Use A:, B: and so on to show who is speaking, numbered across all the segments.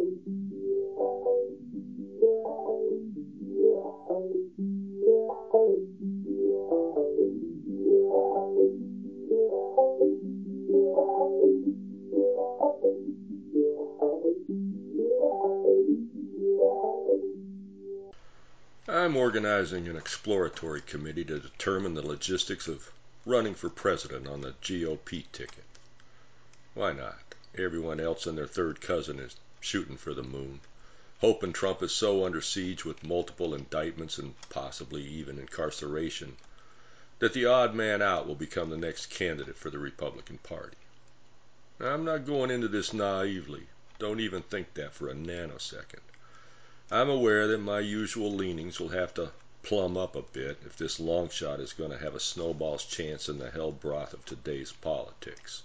A: I'm organizing an exploratory committee to determine the logistics of running for president on the GOP ticket. Why not? Everyone else and their third cousin is shooting for the moon, hoping Trump is so under siege with multiple indictments and possibly even incarceration that the odd man out will become the next candidate for the Republican Party. Now, I'm not going into this naively. Don't even think that for a nanosecond. I'm aware that my usual leanings will have to plumb up a bit if this long shot is going to have a snowball's chance in the hell broth of today's politics.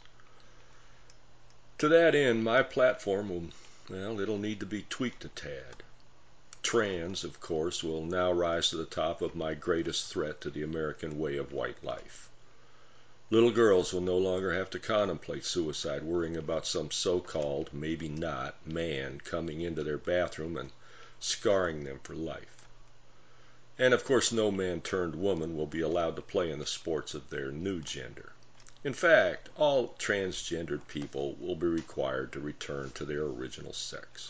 A: To that end, my platform it'll need to be tweaked a tad. Trans, of course, will now rise to the top of my greatest threat to the American way of white life. Little girls will no longer have to contemplate suicide worrying about some so-called, maybe not, man coming into their bathroom and scarring them for life. And of course no man turned woman will be allowed to play in the sports of their new gender. In fact, all transgendered people will be required to return to their original sex.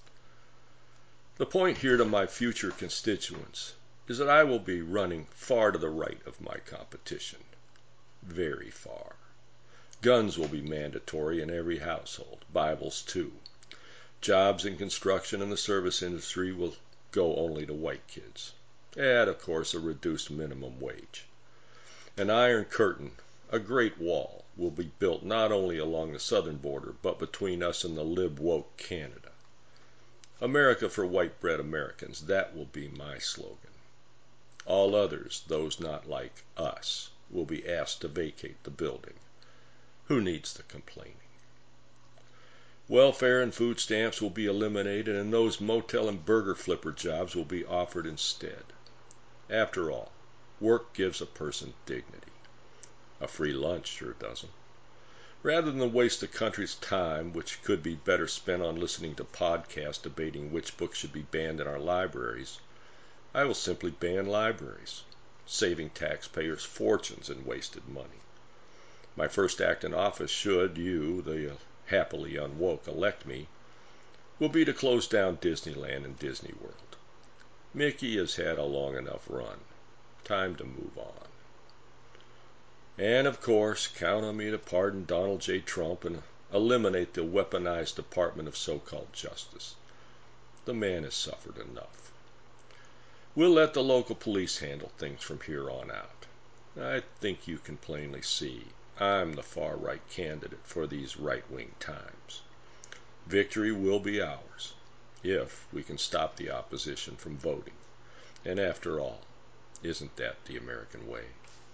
A: The point here to my future constituents is that I will be running far to the right of my competition. Very far. Guns will be mandatory in every household, Bibles too. Jobs in construction and the service industry will go only to white kids. At, of course, a reduced minimum wage. An iron curtain, a great wall, will be built not only along the southern border, but between us and the lib-woke Canada. America for white-bread Americans, that will be my slogan. All others, those not like us, will be asked to vacate the building. Who needs the complaining? Welfare and food stamps will be eliminated, and those motel and burger flipper jobs will be offered instead. After all, work gives a person dignity. A free lunch sure doesn't. Rather than waste the country's time, which could be better spent on listening to podcasts debating which books should be banned in our libraries, I will simply ban libraries, saving taxpayers fortunes in wasted money. My first act in office, should you, the happily unwoke, elect me, will be to close down Disneyland and Disney World. Mickey has had a long enough run. Time to move on. And of course, count on me to pardon Donald J. Trump and eliminate the weaponized Department of so-called justice. The man has suffered enough. We'll let the local police handle things from here on out. I think you can plainly see I'm the far-right candidate for these right-wing times. Victory will be ours, if we can stop the opposition from voting. And after all, isn't that the American way?